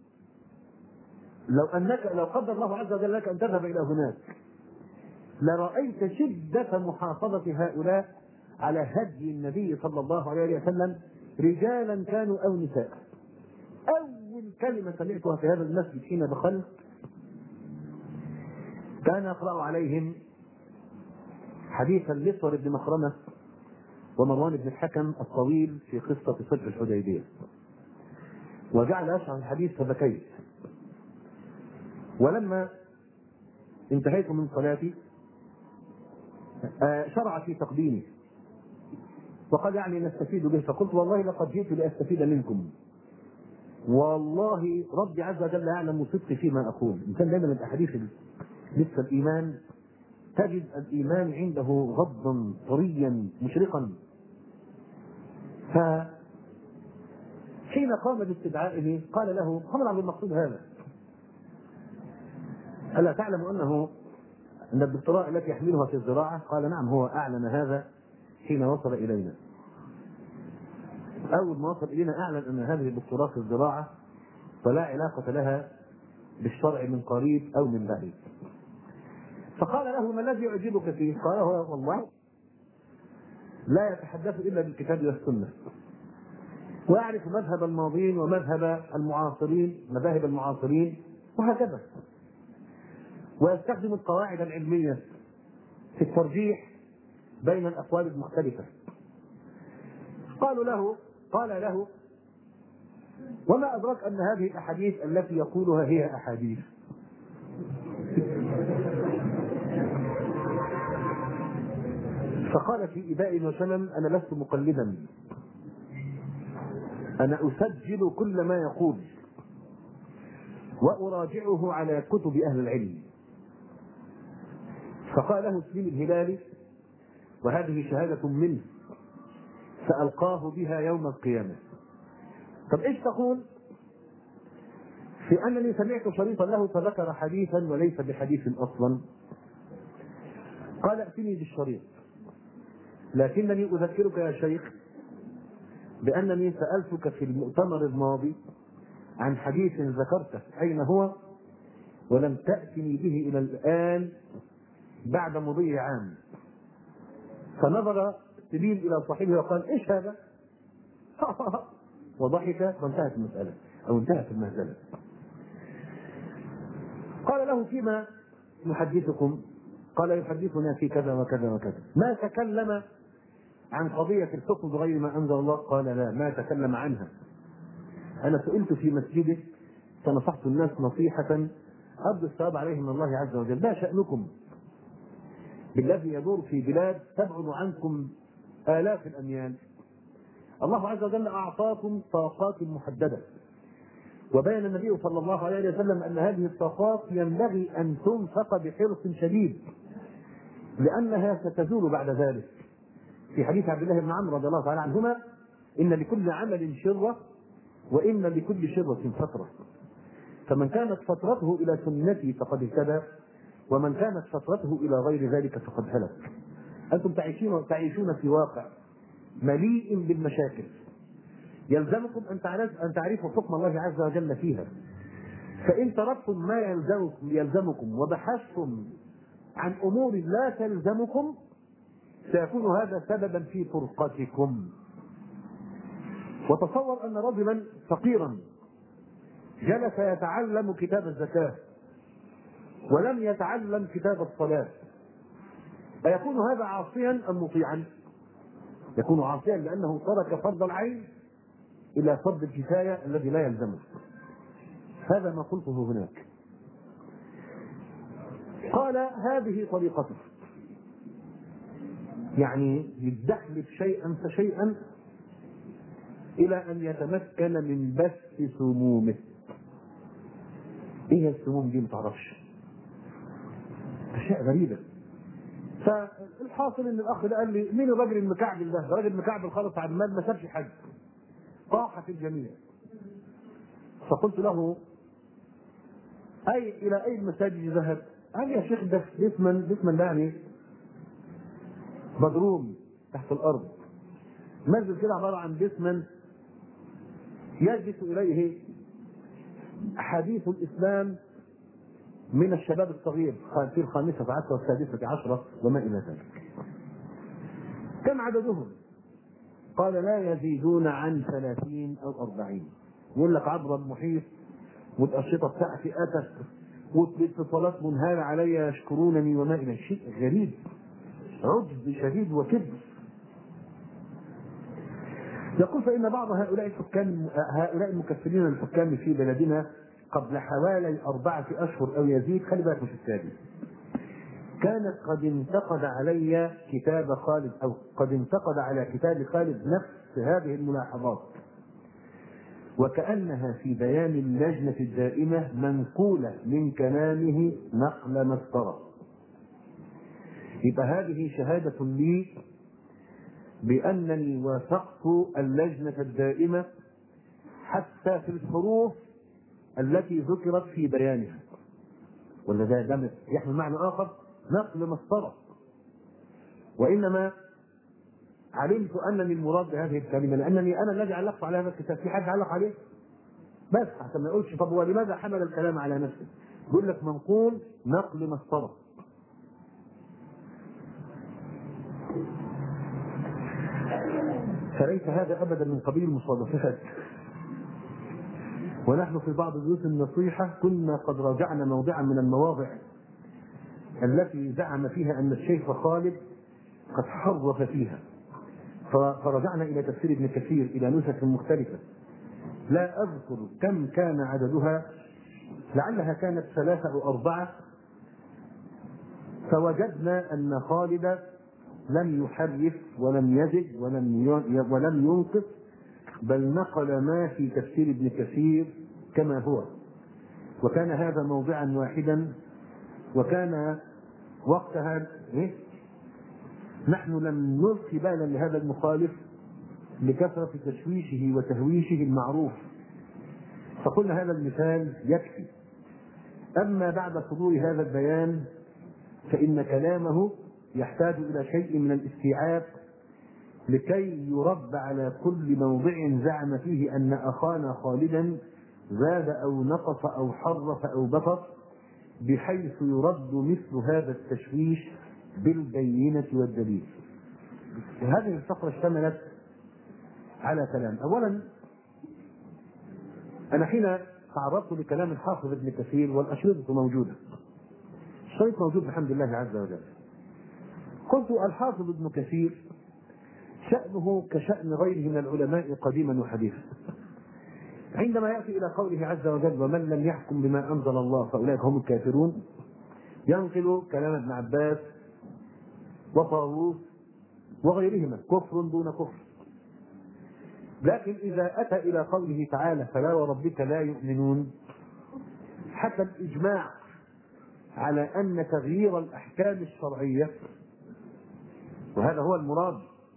لو أنك لو قدر الله عز وجل لك أن تذهب إلى هناك لرأيت شدة محافظة هؤلاء على هدي النبي صلى الله عليه وسلم، رجالا كانوا أو نساء. أول كلمة سمعتها في هذا المسجد حين دخلت كان يقرأ عليهم حديث الأسود بن مخرمة ومروان بن الحكم الطويل في قصة صلح الحديبية، وجعل أشعر الحديث فبكيت. ولما انتهيت من صلاتي شرع في تقديمي وقال يعني نستفيد به، فقلت والله لقد جئت لأستفيد منكم، والله ربي عز وجل يعلم صدقي فيما أقول. إنسان دائما من الأحاديث لسه الإيمان تجد الإيمان عنده غضا طريا مشرقا. فحين قام باستدعائه قال له محمد عبد المقصود هذا ألا تعلم أنه أن الدكتوراه التي يحملها في الزراعة؟ قال نعم. هو أعلن هذا حين وصل إلينا. أول ما وصل إلينا أعلن أن هذه الدكتوراه في الزراعة ولا علاقة لها بالشرع من قريب أو من بعيد. فقال له ما الذي يعجبك فيه؟ قال هو والله لا يتحدث إلا بالكتاب والسنة، ويعرف مذهب الماضين ومذهب المعاصرين مذاهب المعاصرين وهكذا، ويستخدم القواعد العلمية في الترجيح بين الأقوال المختلفة. قالوا له قال له وما أدرك أن هذه الأحاديث التي يقولها هي أحاديث؟ فقال في إباء وسلم أنا لست مقلدا، أنا أسجل كل ما يقول وأراجعه على كتب أهل العلم. فقال له سليم الهلالي: وهذه شهادة منه سألقاه بها يوم القيامة. طب إيش تقول في أنني سمعت شريطا له فذكر حديثا وليس بحديث أصلا؟ قال: ائتني بالشريط، لكنني أذكرك يا شيخ بأنني سألتك في المؤتمر الماضي عن حديث ذكرته أين هو ولم تأتني به إلى الآن بعد مضي عام. فنظر سليم إلى صاحبه وقال: إيش هذا؟ وضحك وانتهت المسألة أو انتهت المهزلة. قال له: فيما يحدثكم؟ قال: يحدثنا في كذا وكذا وكذا. ما تكلم عن قضية الحكم بغير ما أنزل الله؟ قال: لا، ما تكلم عنها. أنا سئلت في مسجده فنصحت الناس نصيحة أرجو الثواب عليه من الله عز وجل. ما شأنكم بالذي يدور في بلاد تبعد عنكم آلاف الأميال؟ الله عز وجل أعطاكم طاقات محددة، وبين النبي صلى الله عليه وسلم أن هذه الطاقات ينبغي أن تنفق بحرص شديد لأنها ستزول بعد ذلك. في حديث عبد الله بن عمرو رضي الله تعالى عنهما: إن لكل عمل شرة وإن لكل شرة فترة، فمن كانت فترته إلى سنتي فقد اهتدى، ومن كانت فترته إلى غير ذلك فقد هلك. أنتم تعيشون تعيشون في واقع مليء بالمشاكل، يلزمكم أن تعرفوا حكم الله عز وجل فيها. فإن تركتم ما يلزمكم يلزمكم وبحثتم عن أمور لا تلزمكم سيكون هذا سببا في فرقتكم. وتصور أن رجلا فقيرا جلس يتعلم كتاب الزكاة ولم يتعلم كتاب الصلاة، أيكون هذا عاصيا أم مطيعا؟ يكون عاصيا لأنه ترك فرض العين إلى فرض الكفاية الذي لا يلزمه. هذا ما قلته هناك. قال: هذه طريقته، يعني يدحلب شيئا فشيئا إلى أن يتمكن من بث سمومه. إيه السموم دي؟ متعرفش، أشياء غريبة. فالحاصل إن الأخ ده قال لي: مين الراجل المكعبل ده؟ ده راجل مكعبل خالص على المال، ما سابش حد، طاح في الجميع. فقلت له: أي إلى أي المساجد ذهب؟ قال: يا شيخ ده جسما جسما يعني مضروم تحت الأرض، نزل كده عبارة عن جسما يجلس إليه حديث الإسلام من الشباب الصغير في الخامسة عشرة والسادسة عشرة وما إلى ذلك. كم عددهم؟ قال: لا يزيدون عن ثلاثين أو أربعين. يقول لك عبر المحيط، والأشرطة بتاعتي أتت، والاتصالات منهارة علي يشكرونني وما إلى. شيء غريب، عجز شديد وكذب. يقول: فإن بعض هؤلاء الحكام هؤلاء المكفرين الحكام في بلدنا قبل حوالي أربعة أشهر أو يزيد، خلي بالك في التالي، كانت قد انتقد علي كتاب خالد أو قد انتقد على كتاب خالد نفس هذه الملاحظات، وكأنها في بيان اللجنة الدائمة منقولة من كلامه نقل مسطرة. يبقى هذه شهادة لي بأنني وافقت اللجنة الدائمة حتى في الحروف التي ذكرت في بيانها، ولا ده دم يحمل معنى آخر، نقل مسطرة. وإنما علمت أنني المراد بهذه الكلمة لأنني أنا الذي علقت على هذا الكتاب، في حد علق عليه؟ بس حتى ما يقولش طب ولماذا حمل الكلام على نفسه؟ يقول لك منقول نقل مسطرة. فليس هذا أبدا من قبيل المصادفات. ونحن في بعض دروس النصيحة كنا قد راجعنا موضعا من المواضع التي زعم فيها أن الشيخ خالد قد حرف فيها، فرجعنا إلى تفسير ابن كثير إلى نسخ مختلفة لا أذكر كم كان عددها، لعلها كانت ثلاثة أو أربعة، فوجدنا أن خالد لم يحرف ولم يزد ولم ولم ينقص، بل نقل ما في تفسير ابن كثير كما هو، وكان هذا موضعا واحدا، وكان وقتها إيه؟ نحن لم نلقي بالا لهذا المخالف لكثرة تشويشه وتهويشه المعروف، فقلنا هذا المثال يكفي. أما بعد صدور هذا البيان فإن كلامه يحتاج إلى شيء من الاستيعاب لكي يرد على كل موضع زعم فيه أن أخانا خالدا زاد أو نقص أو حرف أو بطر، بحيث يرد مثل هذا التشويش بالبينة والدليل. هذه الفقرة اشتملت على كلام. أولا، أنا حين تعرضت لكلام الحافظ ابن كثير والأشرطة موجودة، الشريط موجود بحمد الله عز وجل، قلت الحافظ ابن كثير شأنه كشأن غيره من العلماء قديما وحديثا، عندما يأتي إلى قوله عز وجل ومن لم يحكم بما أنزل الله فأولئك هم الكافرون، ينقل كلام ابن عباس وطاووس وغيرهما كفر دون كفر. لكن إذا أتى إلى قوله تعالى فلا وربك لا يؤمنون، حتى الإجماع على أن تغيير الأحكام الشرعية، وهذا هو المراد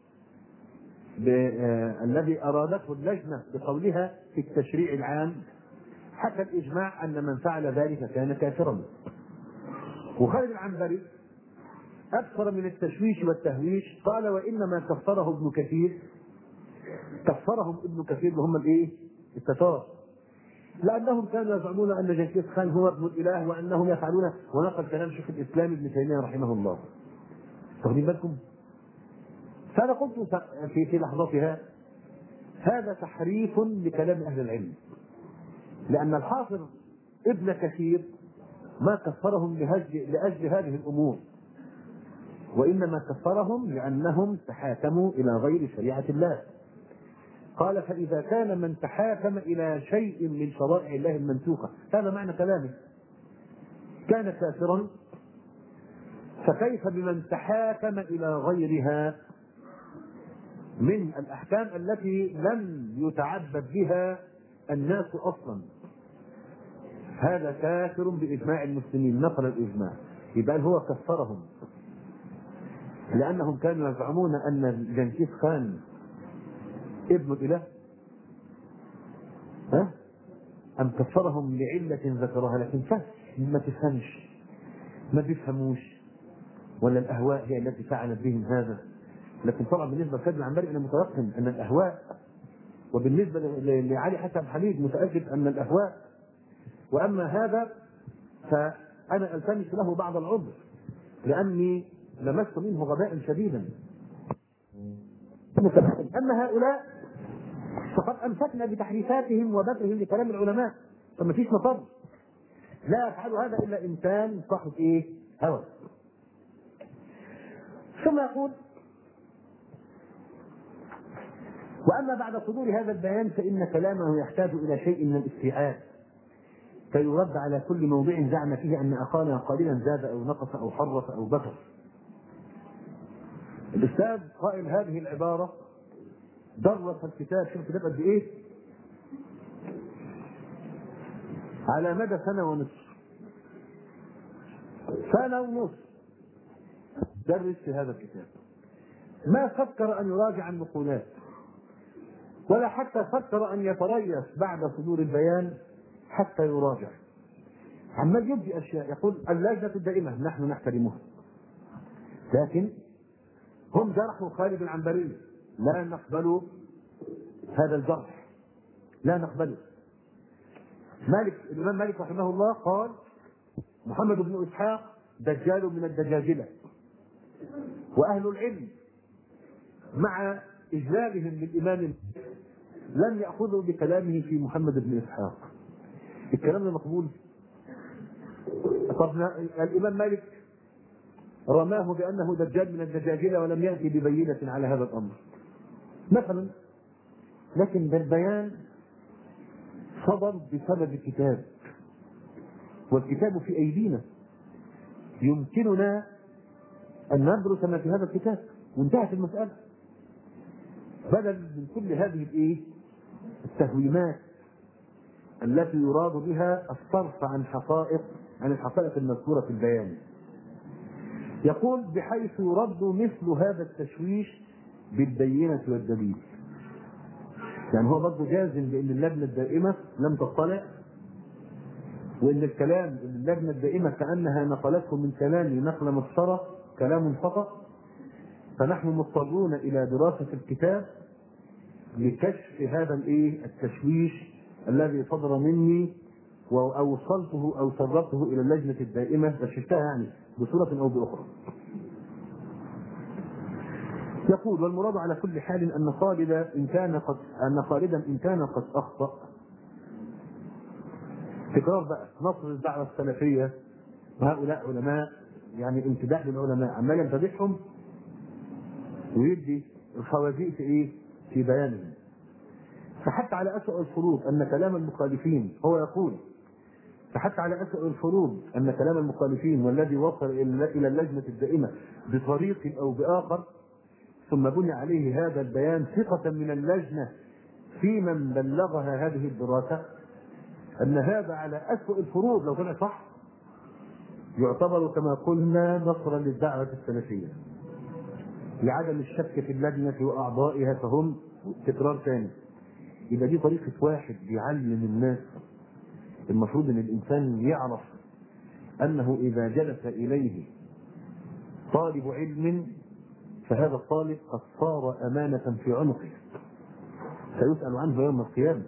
الذي أرادته اللجنة بقولها في التشريع العام، حتى الإجماع أن من فعل ذلك كان كافرا. وخالد العنبري أكثر من التشويش والتهويش قال وإنما كفره ابن كثير، كفرهم ابن كثير اللي هم الايه؟ التتار، لأنهم كانوا يزعمون أن جنكيز خان هو ابن الإله وأنهم يفعلون، ونقل كلام شيخ الإسلام ابن تيمية رحمه الله. واخدين بالكم؟ فأنا قلت في في لحظتها هذا تحريف لكلام أهل العلم، لأن الحافظ ابن كثير ما كفرهم لأجل هذه الأمور، وإنما كفرهم لأنهم تحاكموا إلى غير شريعة الله. قال فإذا كان من تحاكم إلى شيء من شرائع الله المنسوخة، هذا معنى كلامه، كان كافرا، فكيف بمن تحاكم إلى غيرها من الأحكام التي لم يتعبد بها الناس أصلا؟ هذا كافر بإجماع المسلمين، نقل الإجماع. يبقى هو كفرهم لأنهم كانوا يزعمون أن جنكيز خان ابن الإله، ها؟ أم كفرهم لعلة ذكرها، لكن فهم ما تفهمش، ما بيفهموش، ولا الأهواء هي التي فعلت بهم هذا. لكن طبعا بالنسبة لخالد العنبري أنا متيقن أن الأهواء، وبالنسبة لعلي حسن حميد متأكد أن الأهواء، وأما هذا فأنا ألتمس له بعض العذر لأني لمست منه غباء شديدا. أما هؤلاء فقد أمسكنا بتحريفاتهم وبدرهم لكلام العلماء، فما فيش مفر، لا يفعل هذا إلا إنسان صاحب إيه؟ هوى. ثم يقول وأما بعد صدور هذا البيان فإن كلامه يحتاج إلى شيء من الاستيعاب فيرد على كل موضع زعم فيه أن أخانا قليلا زاد أو نقص أو حرف أو بكر. الأستاذ قائل هذه العبارة درس الكتاب، شوف الكتاب قد إيه؟ على مدى سنة ونصف، سنة ونصف درس في هذا الكتاب، ما فكر أن يراجع النقولات، ولا حتى فكر أن يتريث بعد صدور البيان حتى يراجع. عمال يبدي أشياء، يقول اللجنة الدائمة نحن نحترمها، لكن هم جرحوا خالد العنبري، لا نقبل هذا الجرح، لا نقبله. مالك الإمام مالك رحمه الله قال محمد بن إسحاق دجال من الدجاجلة، وأهل العلم مع إجلالهم للإمام لم يأخذوا بكلامه في محمد بن إسحاق. الكلام ده مقبول؟ طب الإمام مالك رماه بأنه دجال من الدجاجلة ولم يأتي ببينة على هذا الأمر مثلا، لكن بالبيان صدر بسبب الكتاب، والكتاب في أيدينا، يمكننا أن ندرس ما في هذا الكتاب وانتهت المسألة، بدل من كل هذه الإيه التهويمات التي يراد بها الصرف عن حقائق عن الحقائق المذكورة في البيان. يقول بحيث يرد مثل هذا التشويش بالبينة والدليل. يعني هو برضه جازم بأن اللجنة الدائمة لم تطلع، وأن الكلام اللجنة الدائمة كأنها نقلته من كلام نقل مسطرة كلام فقط، فنحن مضطرون إلى دراسة الكتاب لكشف هذا الايه التشويش الذي صدر مني واوصلته او سربته الى اللجنه الدائمه، كشفتها يعني بصوره او باخرى. يقول والمراد على كل حال ان خالدا ان كان قد ان خالدا ان كان قد اخطا. تكرار بقى نصر الدعوه السلفيه وهؤلاء علماء، يعني امتداح للعلماء عمال يمتدحهم ويدي الخوازيق في ايه؟ في بيانهم. فحتى على أسوأ الفروض أن كلام المخالفين، هو يقول فحتى على أسوأ الفروض أن كلام المخالفين والذي وصل إلى اللجنة الدائمة بطريق أو بآخر ثم بني عليه هذا البيان ثقة من اللجنة في من بلغها هذه الدراسة، أن هذا على أسوأ الفروض لو كان صح يعتبر كما قلنا نصرا للدعوة السلفية لعدم الشك في اللجنة وأعضائها، فهم تكرار ثاني. يبقى دي طريقة واحد بيعلم الناس. المفروض ان الانسان يعرف انه اذا جلس اليه طالب علم فهذا الطالب قد صار امانة في عنقه سيسأل عنه يوم القيامة.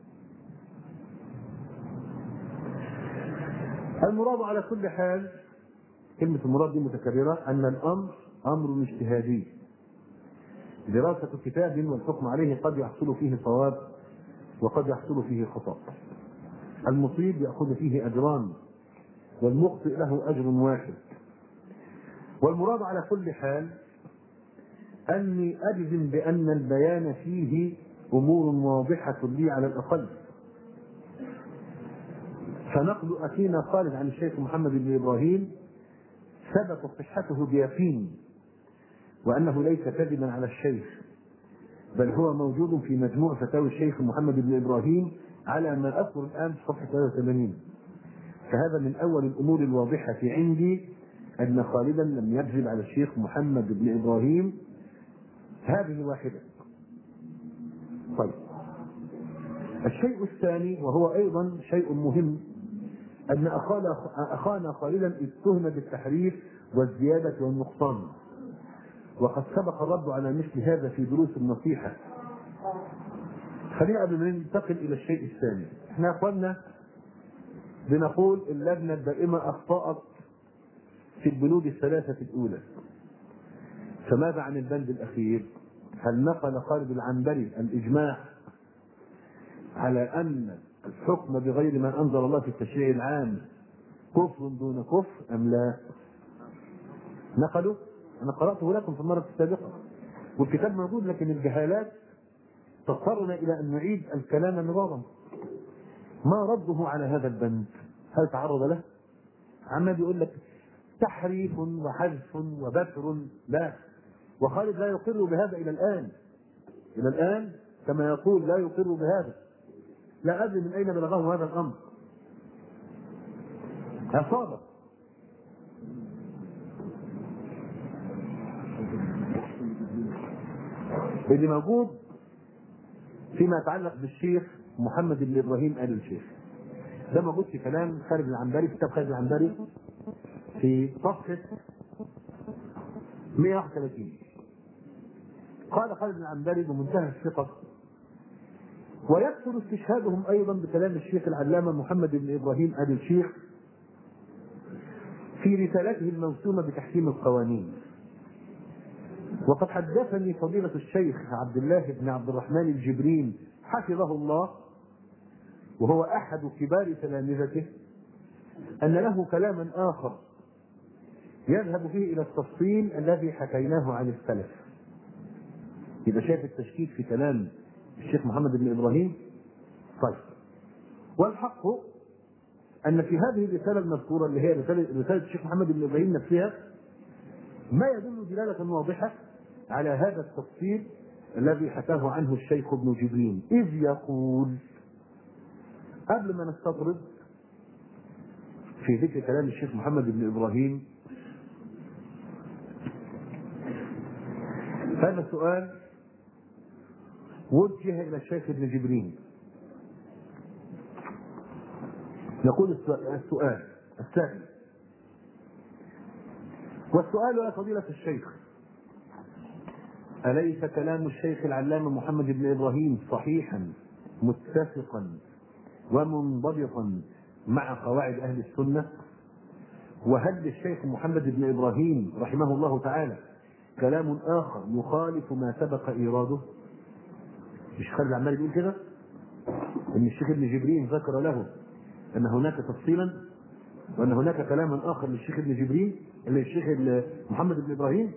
المراد على كل حال، كلمة المراد دي متكررة، ان الامر امر اجتهادي. دراسة كتاب والحكم عليه قد يحصل فيه صواب وقد يحصل فيه خطأ. المصيب يأخذ فيه أجران والمخطئ له أجر واحد. والمراد على كل حال أني أجزم بأن البيان فيه أمور واضحة لي على الأقل. فنقل أخينا خالد عن الشيخ محمد بن إبراهيم ثبت صحته بيقين، وأنه ليس كذبا على الشيخ، بل هو موجود في مجموع فتاوي الشيخ محمد بن إبراهيم على ما أذكر الآن في صفحة ثلاثة وثمانين. فهذا من أول الأمور الواضحة عندي أن خالدا لم يكذب على الشيخ محمد بن إبراهيم. هذه واحدة. طيب، الشيء الثاني وهو أيضا شيء مهم أن أخانا أخانا خالدا اتهم بالتحريف والزيادة والنقصان، وقد سبق الرد على مثل هذا في دروس النصيحة. خلينا قبل ما ننتقل إلى الشيء الثاني، احنا أخواننا بنقول اللجنة الدائمة أخطأت في البنود الثلاثة الأولى. فماذا عن البند الأخير؟ هل نقل خالد العنبري الإجماع على أن الحكم بغير ما أنزل الله في التشريع العام كفر دون كفر أم لا؟ نقلوا؟ أنا قرأته لكم في المرة السابقة والكتاب موجود، لكن الجهالات تضطرنا إلى أن نعيد الكلام مرارا. ما رده على هذا البند؟ هل تعرض له؟ عمال يقول لك تحريف وحذف وبتر، لا. وخالد لا يقر بهذا إلى الآن إلى الآن كما يقول لا يقر بهذا. لا أدري من أين بلغه هذا الأمر. أصابه اللي موجود فيما يتعلق بالشيخ محمد بن إبراهيم آل الشيخ، ده موجود في كلام خالد العنبري، كتاب خالد العنبري في صفحة مئة وواحد وثلاثين. قال خالد العنبري بمنتهى الثقة: ويكثر استشهادهم أيضا بكلام الشيخ العلامة محمد بن إبراهيم آل الشيخ في رسالته الموسومة بتحكيم القوانين. وقد حدثني فضيلة الشيخ عبد الله بن عبد الرحمن الجبرين حفظه الله، وهو أحد كبار تلامذته، أن له كلاما آخر يذهب فيه إلى التفصيل الذي حكيناه عن السلف. إذا شايف التشكيك في كلام الشيخ محمد بن إبراهيم. طيب، والحق أن في هذه الرسالة المذكورة اللي هي رسالة, رسالة الشيخ محمد بن إبراهيم نفسها ما يدل دلالة واضحة على هذا التفصيل الذي حكاه عنه الشيخ ابن جبرين، إذ يقول، قبل ما نستطرد في ذكر كلام الشيخ محمد بن إبراهيم، هذا السؤال وجه إلى الشيخ ابن جبرين. يقول السؤال السائل، والسؤال يا فضيلة الشيخ، أليس كلام الشيخ العلامة محمد بن إبراهيم صحيحا متفقا ومنضبطا مع قواعد أهل السنة؟ وهل للشيخ محمد بن إبراهيم رحمه الله تعالى كلام آخر يخالف ما سبق إيراده؟ مش خالد عمال يقول كده ان الشيخ ابن جبرين ذكر له ان هناك تفصيلا وان هناك كلاما اخر للشيخ ابن جبرين اللي الشيخ محمد بن ابراهيم؟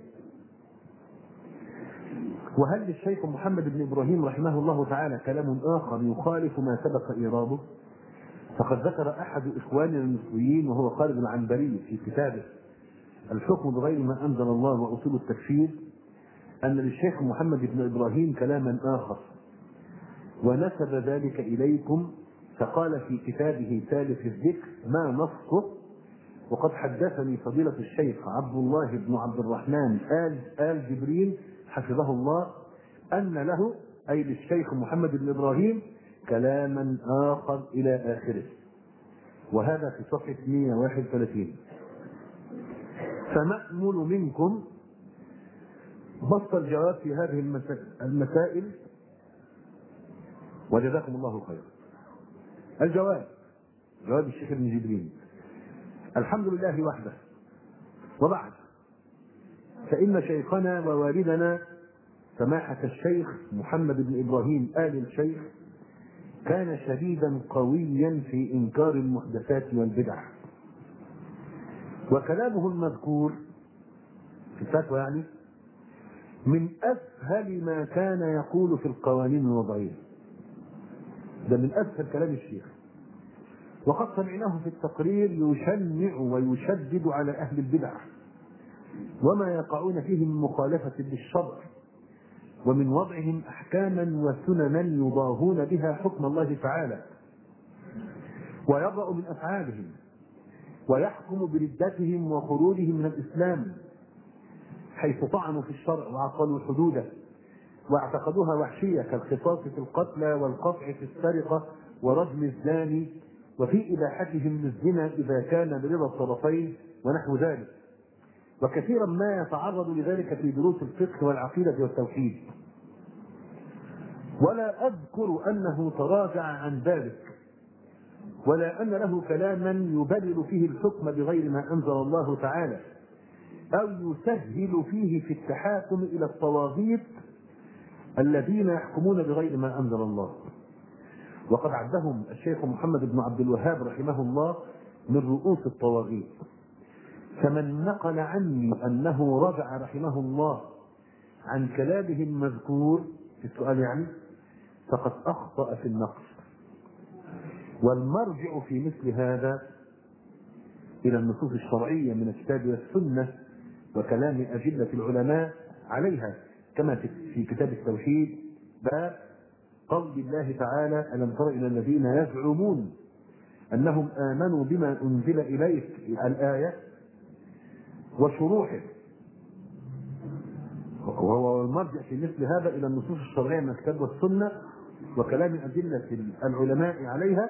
وهل للشيخ محمد بن ابراهيم رحمه الله تعالى كلام اخر يخالف ما سبق ايراده؟ فقد ذكر احد اخواننا المصريين وهو خالد العنبري في كتابه الحكم بغير ما انزل الله واصول التكفير ان للشيخ محمد بن ابراهيم كلاما اخر، ونسب ذلك إليكم، فقال في كتابه ثالث الذكر ما نصه: وقد حدثني فضيلة الشيخ عبد الله بن عبد الرحمن آل, آل جبرين حفظه الله أن له، أي للشيخ محمد بن إبراهيم، كلاما آخر إلى آخره. وهذا في صفحة مئة وواحد وثلاثين. فنأمل منكم بسط الجواب في هذه المسائل وجزاكم الله خيرا. الجواب، جواب الشيخ ابن جبرين: الحمد لله وحده، وبعد، فإن شيخنا ووالدنا سماحة الشيخ محمد بن إبراهيم آل الشيخ كان شديدا قويا في إنكار المحدثات والبدع، وكلامه المذكور في الفتوى يعني من أسهل ما كان يقول في القوانين الوضعية. ده من أسهل كلام الشيخ. وقد سمعناه في التقرير يشنع ويشدد على أهل البدع وما يقعون فيه من مخالفة للشرع، ومن وضعهم أحكاما وسننا يضاهون بها حكم الله تعالى، ويبرأ من أفعالهم، ويحكم بردتهم وخروجهم من الإسلام، حيث طعنوا في الشرع وعطلوا حدوده واعتقدوها وحشية كالقصاص في القتلى والقطع في السرقة ورجم الزاني، وفي إباحتهم للزنا إذا كان برضا الطرفين ونحو ذلك. وكثيرا ما يتعرض لذلك في دروس الفقه والعقيدة والتوحيد. ولا أذكر أنه تراجع عن ذلك، ولا أن له كلاما يبرر فيه الحكم بغير ما أنزل الله تعالى، أو يسهل فيه في التحاكم إلى الطواغيت الذين يحكمون بغير ما أنزل الله. وقد عدهم الشيخ محمد بن عبد الوهاب رحمه الله من رؤوس الطواغيت. فمن نقل عني أنه رجع رحمه الله عن كلامه المذكور في السؤال يعني فقد أخطأ في النقل. والمرجع في مثل هذا إلى النصوص الشرعية من الكتاب والسنة وكلام أجلة العلماء عليها، كما في كتاب التوحيد باب قول الله تعالى: ألم تر إلى الذين يزعمون أنهم آمنوا بما أنزل إليك، الآية، وشروحه. وهو المرجع في مثل هذا إلى النصوص الشرعية من الكتاب والسنة وكلام أدلة العلماء عليها،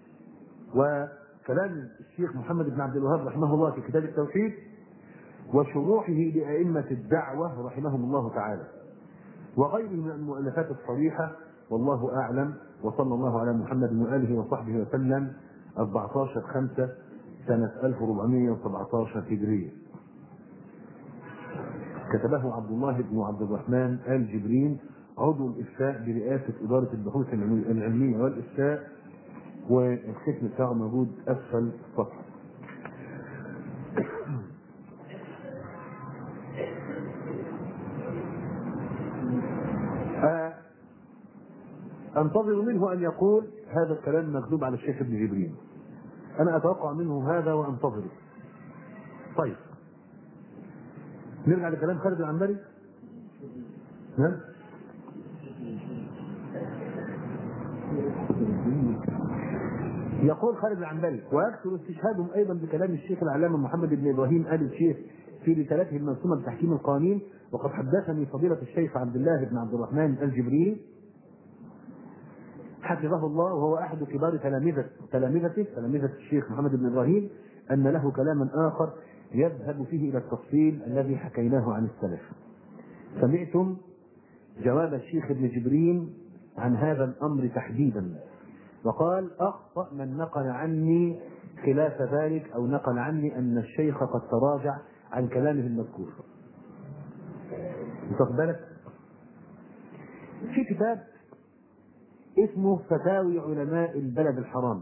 وكلام الشيخ محمد بن عبد الوهاب رحمه الله في كتاب التوحيد، وشروحه لأئمة الدعوة رحمهم الله تعالى، وغيره من المؤلفات الصريحة. والله أعلم، وصلى الله على محمد وآله وصحبه وسلم. أربعة عشر خمسة سنة ألف وأربعمائة وسبعة عشر هجرية. كتبه عبد الله بن عبد الرحمن آل جبرين، عضو الإفتاء برئاسة إدارة البحوث العلمية والإفتاء، والختم بتاعه موجود أسفل الصفحة. أنتظر منه أن يقول هذا الكلام مكذوب على الشيخ ابن جبرين. أنا أتوقع منه هذا وأنتظره. طيب، نرجع لكلام خالد العنبري. نعم. يقول خالد العنبري: ويكثر استشهادهم ايضا بكلام الشيخ العلامه محمد بن ابراهيم ال الشيخ في رسالته المنسومه بتحكيم القوانين. وقد حدثني فضيله الشيخ عبد الله بن عبد الرحمن الجبري حفظه الله، وهو احد كبار تلامذه تلامذته تلامذه الشيخ محمد بن ابراهيم، ان له كلاما اخر يذهب فيه الى التفصيل الذي حكيناه عن السلف. سمعتم جواب الشيخ ابن جبرين عن هذا الامر تحديدا، وقال: اخطا من نقل عني خلاف ذلك او نقل عني ان الشيخ قد تراجع عن كلامه المذكور. واخد بالك؟ في كتاب اسمه فتاوي علماء البلد الحرام،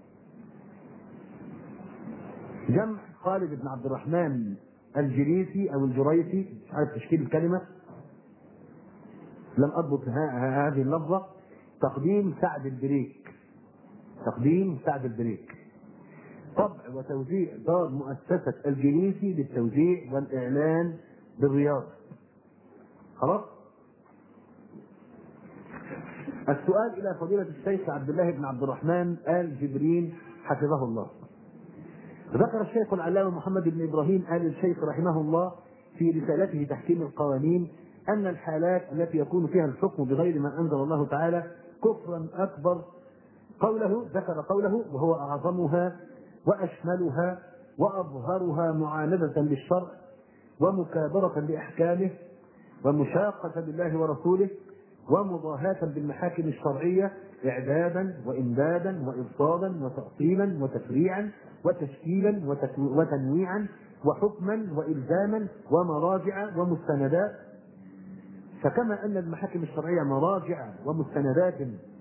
جمع خالد بن عبد الرحمن الجريسي او الجريسي، مش عارف تشكيل الكلمه، لم اضبط هذه اللفظه. تقديم سعد البريك، تقديم سعد البريك، طبع وتوزيع دار مؤسسه الجريسي للتوزيع والاعلان بالرياض. خلاص. السؤال الى فضيله الشيخ عبد الله بن عبد الرحمن آل جبرين حفظه الله. ذكر الشيخ العلامه محمد بن ابراهيم آل الشيخ رحمه الله في رسالته تحكيم القوانين ان الحالات التي يكون فيها الحكم بغير ما انزل الله تعالى كفرا اكبر. قوله ذكر قوله: وهو اعظمها واشملها واظهرها معاندة للشرع ومكابرة لاحكامه ومشاقة بالله ورسوله ومضاهاة بالمحاكم الشرعية إعدادا وإمدادا وإبطالا وتأصيلا وتفريعا وتشكيلا وتنويعا وحكما وإلزاما ومراجع ومستندات. فكما أن المحاكم الشرعية مراجع ومستندات